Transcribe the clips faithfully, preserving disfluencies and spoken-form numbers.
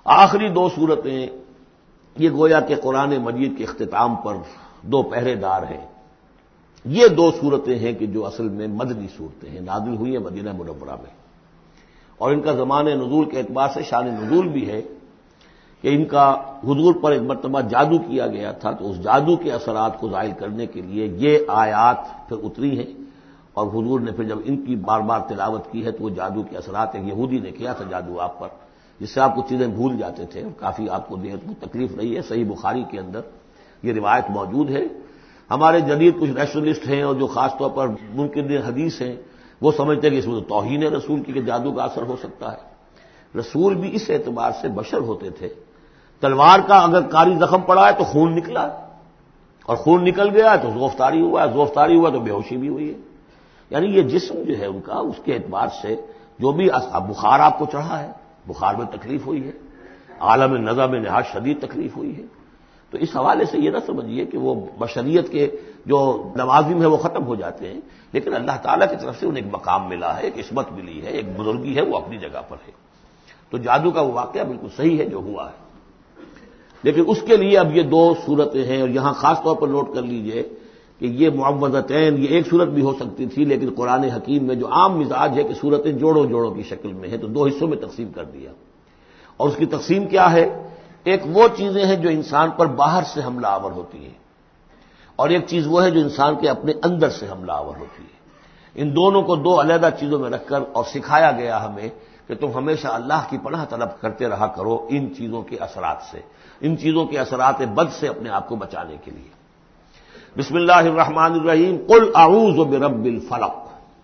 آخری دو صورتیں یہ گویا کہ قرآن مجید کے اختتام پر دو پہرے دار ہیں۔ یہ دو صورتیں ہیں کہ جو اصل میں مدنی صورتیں ہیں، نازل ہوئی ہیں مدینہ منورہ میں، اور ان کا زمان نزول کے اعتبار سے شان نزول بھی ہے کہ ان کا حضور پر ایک مرتبہ جادو کیا گیا تھا، تو اس جادو کے اثرات کو زائل کرنے کے لیے یہ آیات پھر اتری ہیں، اور حضور نے پھر جب ان کی بار بار تلاوت کی ہے تو وہ جادو کے اثرات، ایک یہودی نے کیا تھا جادو آپ پر، جس سے آپ کو چیزیں بھول جاتے تھے، کافی آپ کو دیر کو تکلیف رہی ہے۔ صحیح بخاری کے اندر یہ روایت موجود ہے۔ ہمارے جدید کچھ ریشنلسٹ ہیں اور جو خاص طور پر منکر حدیث ہیں، وہ سمجھتے ہیں کہ اس میں تو توہین ہے رسول کی کہ جادو کا اثر ہو سکتا ہے۔ رسول بھی اس اعتبار سے بشر ہوتے تھے، تلوار کا اگر کاری زخم پڑا ہے تو خون نکلا، اور خون نکل گیا ہے تو زوفتاری ہوا ہے، زوفتاری ہوا تو بے ہوشی بھی ہوئی ہے۔ یعنی یہ جسم جو ہے ان کا، اس کے اعتبار سے جو بھی بخار آپ کو چڑھا ہے، بخار میں تکلیف ہوئی ہے، عالم نزع میں نہایت شدید تکلیف ہوئی ہے، تو اس حوالے سے یہ نہ سمجھیے کہ وہ بشریت کے جو لوازم ہے وہ ختم ہو جاتے ہیں، لیکن اللہ تعالیٰ کی طرف سے انہیں ایک مقام ملا ہے، ایک عصمت ملی ہے، ایک بزرگی ہے، وہ اپنی جگہ پر ہے۔ تو جادو کا وہ واقعہ بالکل صحیح ہے جو ہوا ہے، لیکن اس کے لیے اب یہ دو صورتیں ہیں، اور یہاں خاص طور پر نوٹ کر لیجئے کہ یہ معوذتین، یہ ایک صورت بھی ہو سکتی تھی، لیکن قرآن حکیم میں جو عام مزاج ہے کہ صورتیں جوڑوں جوڑوں کی شکل میں ہے، تو دو حصوں میں تقسیم کر دیا۔ اور اس کی تقسیم کیا ہے؟ ایک وہ چیزیں ہیں جو انسان پر باہر سے حملہ آور ہوتی ہیں، اور ایک چیز وہ ہے جو انسان کے اپنے اندر سے حملہ آور ہوتی ہے۔ ان دونوں کو دو علیحدہ چیزوں میں رکھ کر اور سکھایا گیا ہمیں کہ تم ہمیشہ اللہ کی پناہ طلب کرتے رہا کرو ان چیزوں کے اثرات سے، ان چیزوں کے اثرات بد سے اپنے آپ کو بچانے کے لیے۔ بسم اللہ الرحمن الرحیم، قل اعوذ برب الفلق،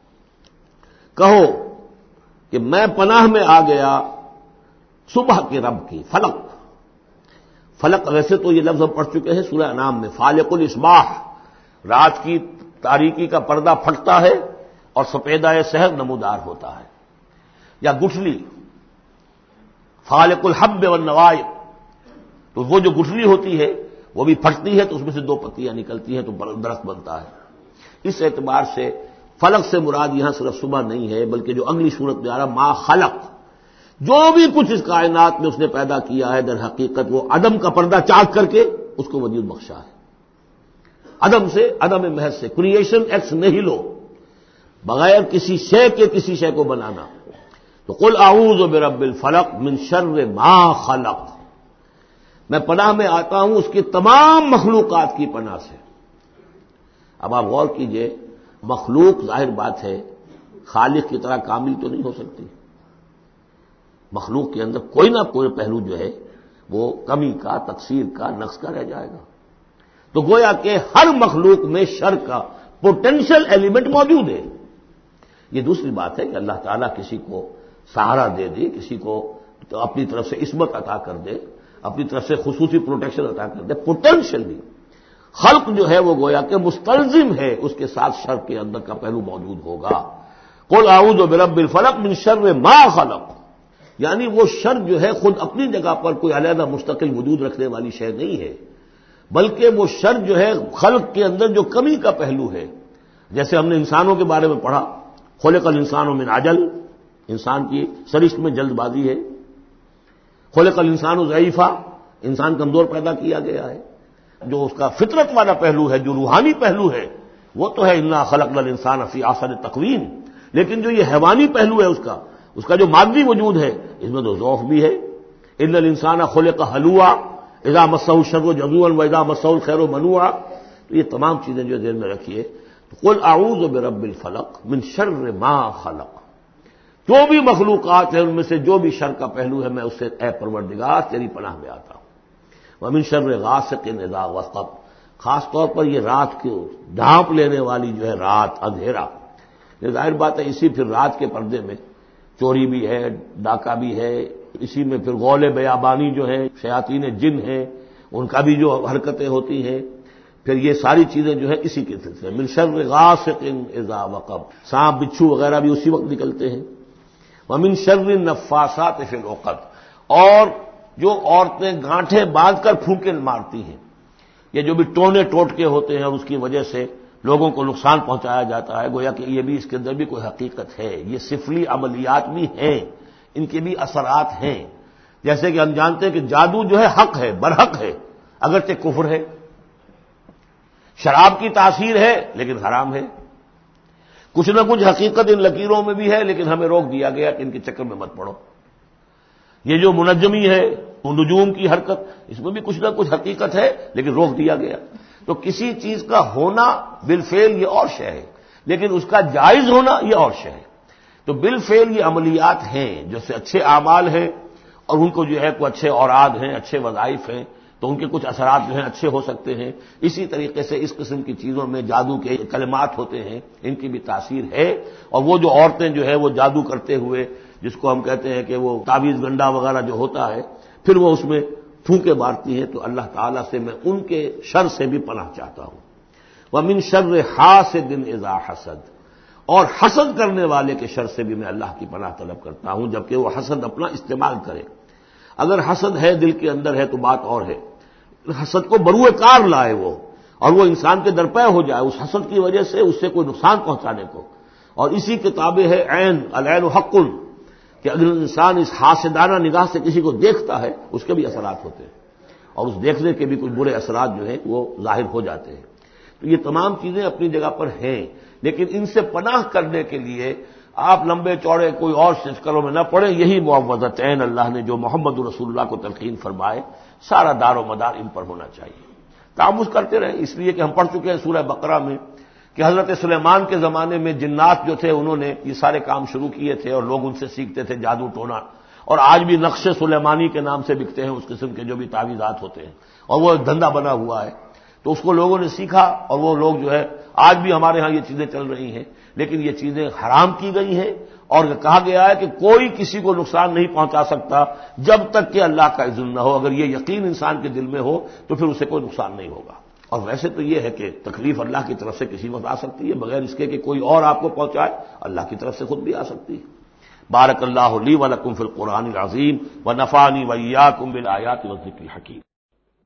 کہو کہ میں پناہ میں آ گیا صبح کے رب کی۔ فلق، فلق ویسے تو یہ لفظ ہم پڑھ چکے ہیں سورہ انعام میں، فالق الاصباح، رات کی تاریکی کا پردہ پھٹتا ہے اور سپیدہ سحر نمودار ہوتا ہے، یا گٹھلی، فالق الحب والنوائب، تو وہ جو گٹھلی ہوتی ہے وہ بھی پھٹتی ہے تو اس میں سے دو پتیاں نکلتی ہیں تو درخت بنتا ہے۔ اس اعتبار سے فلق سے مراد یہاں صرف صبح نہیں ہے، بلکہ جو اگلی صورت میں آ رہا ما خلق، جو بھی کچھ اس کائنات میں اس نے پیدا کیا ہے، در حقیقت وہ عدم کا پردہ چاک کر کے اس کو وجود بخشا ہے۔ عدم سے، عدم محض سے، کریشن ایکس نہیلو، بغیر کسی شے کے کسی شے کو بنانا۔ تو قل اعوذ برب الفلق من شر ما خلق، میں پناہ میں آتا ہوں اس کی تمام مخلوقات کی پناہ سے۔ اب آپ غور کیجئے، مخلوق ظاہر بات ہے خالق کی طرح کامل تو نہیں ہو سکتی، مخلوق کے اندر کوئی نہ کوئی پہلو جو ہے وہ کمی کا، تقصیر کا، نقص کا رہ جائے گا۔ تو گویا کہ ہر مخلوق میں شر کا پوٹینشل ایلیمنٹ موجود ہے۔ یہ دوسری بات ہے کہ اللہ تعالیٰ کسی کو سہارا دے دے، کسی کو تو اپنی طرف سے عصمت عطا کر دے، اپنی طرف سے خصوصی پروٹیکشن عطا کر دے، پوٹینشلی خلق جو ہے وہ گویا کہ مستلزم ہے، اس کے ساتھ شر کے اندر کا پہلو موجود ہوگا۔ قل اعوذ برب الفلق من شر ما خلق، یعنی وہ شر جو ہے خود اپنی جگہ پر کوئی علیحدہ مستقل وجود رکھنے والی شے نہیں ہے، بلکہ وہ شر جو ہے خلق کے اندر جو کمی کا پہلو ہے۔ جیسے ہم نے انسانوں کے بارے میں پڑھا، خلق الانسان من عجل، انسان کی سرشت میں جلد بازی ہے۔ خلق الانسان ضعیفا، انسان کمزور پیدا کیا گیا ہے۔ جو اس کا فطرت والا پہلو ہے، جو روحانی پہلو ہے، وہ تو ہے انا خلقنا الانسان فی احسن تقویم، لیکن جو یہ حیوانی پہلو ہے اس کا اس کا جو مادی وجود ہے، اس میں تو ضعف بھی ہے۔ ان الانسان خلق ہلوعا اذا مسہ الشر جزوعا واذا مسہ الخیر منوعا، تو یہ تمام چیزیں جو ذہن میں رکھیے۔ قل اعوذ برب الفلق من شر ما خلق، جو بھی مخلوقات ہیں ان میں سے جو بھی شر کا پہلو ہے میں اس سے اے پروردگار تیری پناہ میں آتا ہوں۔ ومن شر غاسق اذا وقب، خاص طور پر یہ رات کو ڈھانپ لینے والی جو ہے رات، اندھیرا، یہ ظاہر بات ہے اسی پھر رات کے پردے میں چوری بھی ہے، ڈاکہ بھی ہے، اسی میں پھر غول بیابانی جو ہے، شیاطین جن ہیں ان کا بھی جو حرکتیں ہوتی ہیں، پھر یہ ساری چیزیں جو ہے اسی کے سلسلے من شر غاسق اذا وقب، سانپ بچھو وغیرہ بھی اسی وقت نکلتے ہیں۔ ومن شر النفاثات فی العقد، اور جو عورتیں گانٹھیں باندھ کر پھونکے مارتی ہیں، یہ جو بھی ٹونے ٹوٹکے ہوتے ہیں اور اس کی وجہ سے لوگوں کو نقصان پہنچایا جاتا ہے، گویا کہ یہ بھی اس کے اندر بھی کوئی حقیقت ہے، یہ سفلی عملیات بھی ہیں، ان کے بھی اثرات ہیں۔ جیسے کہ ہم جانتے ہیں کہ جادو جو ہے حق ہے، برحق ہے، اگرچہ کفر ہے، شراب کی تاثیر ہے لیکن حرام ہے، کچھ نہ کچھ حقیقت ان لکیروں میں بھی ہے لیکن ہمیں روک دیا گیا کہ ان کے چکر میں مت پڑو۔ یہ جو منجمی ہے، نجوم کی حرکت، اس میں بھی کچھ نہ کچھ حقیقت ہے لیکن روک دیا گیا۔ تو کسی چیز کا ہونا بالفعل یہ اور شے ہے، لیکن اس کا جائز ہونا یہ اور شے ہے۔ تو بالفعل یہ عملیات ہیں جو سے اچھے اعمال ہیں اور ان کو جو ہے کوئی اچھے اوراد ہیں، اچھے وظائف ہیں، تو ان کے کچھ اثرات جو ہیں اچھے ہو سکتے ہیں۔ اسی طریقے سے اس قسم کی چیزوں میں جادو کے کلمات ہوتے ہیں، ان کی بھی تاثیر ہے۔ اور وہ جو عورتیں جو ہے وہ جادو کرتے ہوئے، جس کو ہم کہتے ہیں کہ وہ تعویذ گنڈا وغیرہ جو ہوتا ہے، پھر وہ اس میں پھونکے مارتی ہیں، تو اللہ تعالیٰ سے میں ان کے شر سے بھی پناہ چاہتا ہوں۔ وَمِن شَرِّ حَاسِدٍ إِذَا حَسَدَ، اور حسد کرنے والے کے شر سے بھی میں اللہ کی پناہ طلب کرتا ہوں جبکہ وہ حسد اپنا استعمال کرے۔ اگر حسد ہے دل کے اندر ہے تو بات اور ہے، حسد کو بروئے کار لائے وہ، اور وہ انسان کے درپے ہو جائے اس حسد کی وجہ سے اس سے کوئی نقصان پہنچانے کو۔ اور اسی کتابیں ہے عین، العین حق، کہ اگر انسان اس حاسدانہ نگاہ سے کسی کو دیکھتا ہے اس کے بھی اثرات ہوتے ہیں، اور اس دیکھنے کے بھی کچھ برے اثرات جو ہیں وہ ظاہر ہو جاتے ہیں۔ تو یہ تمام چیزیں اپنی جگہ پر ہیں، لیکن ان سے پناہ کرنے کے لیے آپ لمبے چوڑے کوئی اور شکلوں میں نہ پڑیں۔ یہی معوذتین اللہ نے جو محمد رسول اللہ کو تلقین فرمائے، سارا دار و مدار ان پر ہونا چاہیے۔ تعمذ کرتے رہیں، اس لیے کہ ہم پڑھ چکے ہیں سورہ بقرہ میں کہ حضرت سلیمان کے زمانے میں جنات جو تھے انہوں نے یہ سارے کام شروع کیے تھے اور لوگ ان سے سیکھتے تھے جادو ٹونا، اور آج بھی نقش سلیمانی کے نام سے بکتے ہیں اس قسم کے جو بھی تعویذات ہوتے ہیں، اور وہ دھندا بنا ہوا ہے۔ تو اس کو لوگوں نے سیکھا اور وہ لوگ جو ہے آج بھی ہمارے ہاں یہ چیزیں چل رہی ہیں، لیکن یہ چیزیں حرام کی گئی ہیں، اور کہا گیا ہے کہ کوئی کسی کو نقصان نہیں پہنچا سکتا جب تک کہ اللہ کا اذن نہ ہو۔ اگر یہ یقین انسان کے دل میں ہو تو پھر اسے کوئی نقصان نہیں ہوگا۔ اور ویسے تو یہ ہے کہ تکلیف اللہ کی طرف سے کسی وقت آ سکتی ہے بغیر اس کے کہ کوئی اور آپ کو پہنچائے، اللہ کی طرف سے خود بھی آ سکتی ہے۔ بارک اللہ لی و لکم فی القرآن العظیم و نفعنی و ایاکم بالآیات والذکر الحکیم۔